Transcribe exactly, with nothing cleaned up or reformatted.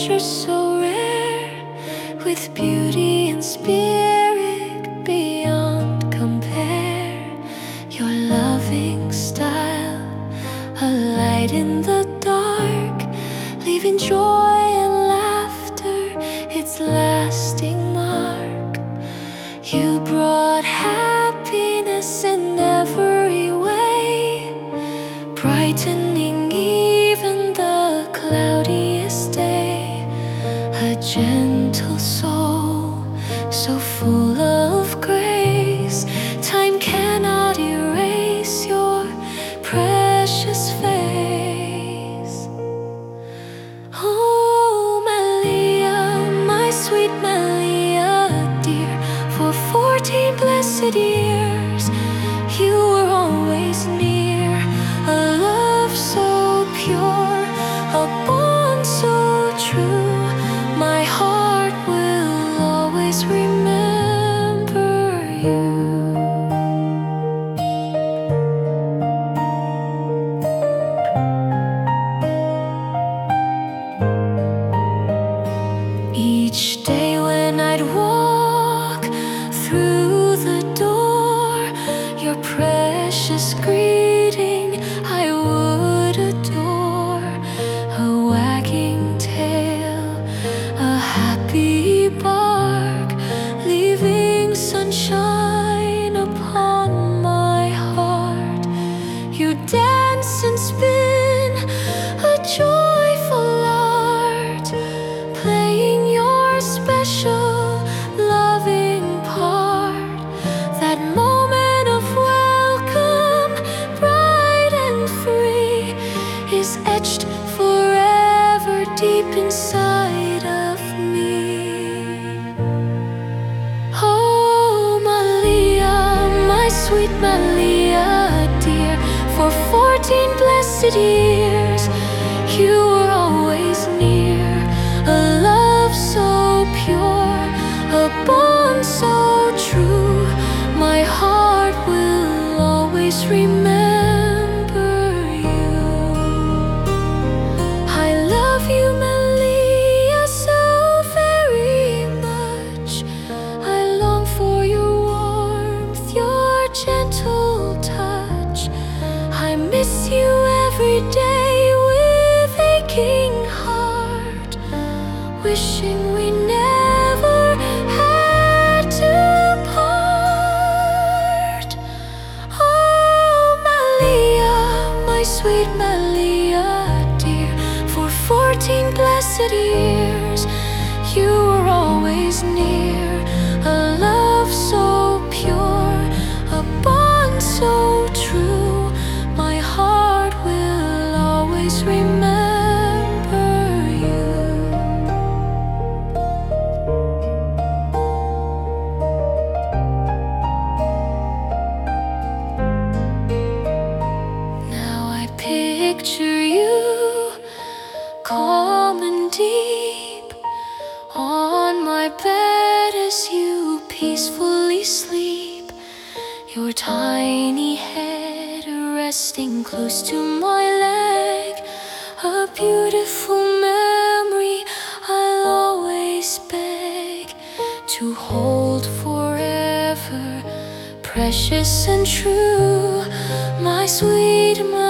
treasure so rare, with beauty and spirit beyond compare. Your loving style, a light in the dark, leaving joy and laughter its lasting mark. You brought happiness in every way, brightening even the cloudiest day. A gentle soul, so full of grace, time cannot erase your precious face. Oh, Malia, my sweet Malia, dear, for fourteen blessed years you were always near. A love so pure, a bond so true, my heart will always remember you. Each day when I'd walk through the door, your precious greeting I would adore. A wagging tail, a happy bark, leaving sunshine upon my heart. You dance and spin a joyful art, playing your special loving part. That moment of welcome, bright and free, is etched forever deep inside of me. Oh, Malia, my sweet Malia, dear, for fourteen blessed years you were always near. A love so pure, a bond so true, my heart will always remember you. I love you, Malia, so very much. I long for your warmth, your gentle touch. I miss you every day with aching heart, wishing we never had to part. Oh, Malia, my sweet Malia, dear, for fourteen blessed years you were always near. A love so pure, a bond so true, my heart will always remember you. Now I picture you calm and deep on my bed as you peacefully sleep, your tiny head resting close to my leg. A beautiful memory I'll always beg to hold forever, precious and true. My sweet